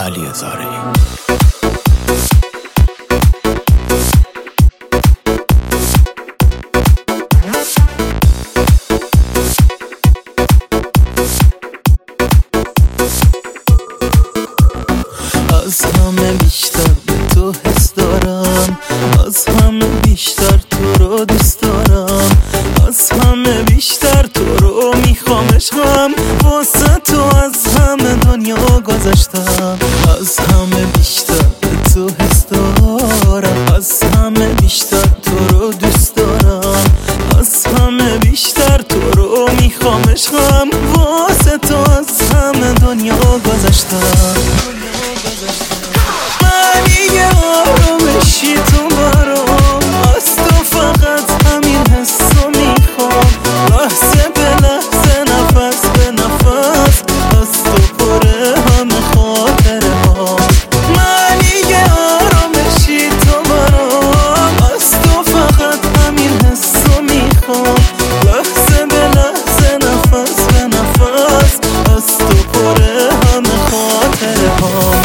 علی هزاره‌ای. از همه بیشتر به تو حس دارم، از همه بیشتر تو رو دوست دارم، از همه بیشتر تو رو میخوام عشقم، واسه تو از همه دنیا گذاشتم. از همه بیشتر به تو حس دارم، از همه بیشتر تو رو دوست دارم، از همه بیشتر تو رو میخوام عشقم، واسه تو از همه دنیا گذاشتم. من یه آرامشی تو برام، از تو فقط همین حسو میخوام، لحظه به لحظه نفس به نفس، از تو پره همه خاطره ها. من یه آرامشی تو برام، از تو فقط همین حسو میخوام، لحظه به لحظه نفس به نفس، از تو پره همه خاطره ها.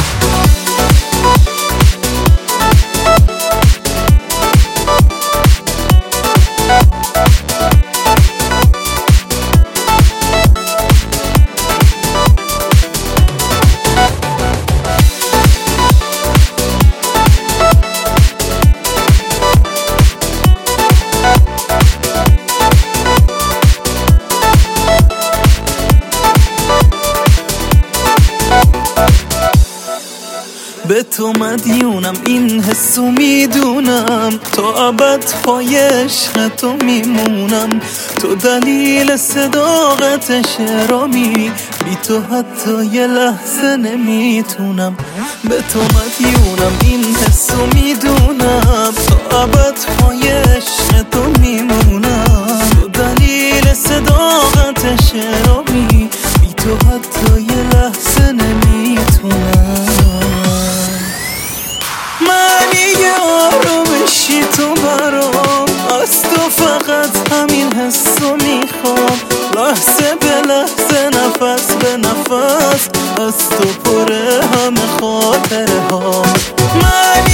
به تو مدیونم، این حسو میدونم، تا ابد پای عشق تو میمونم، تو دلیل صداقت شعرامی، بی تو حتی یه لحظه نمیتونم. به تو مدیونم، این حسو میدونم، تا ابد پای عشق تو میمونم، تو دلیل صداقت شعرامی، بی تو حتی یه لحظه نمیتونم. من یه آرامشی تو برام، از تو فقط همین حسو میخوام، لحظه به لحظه نفس به نفس، از تو پره همه خاطره ها. من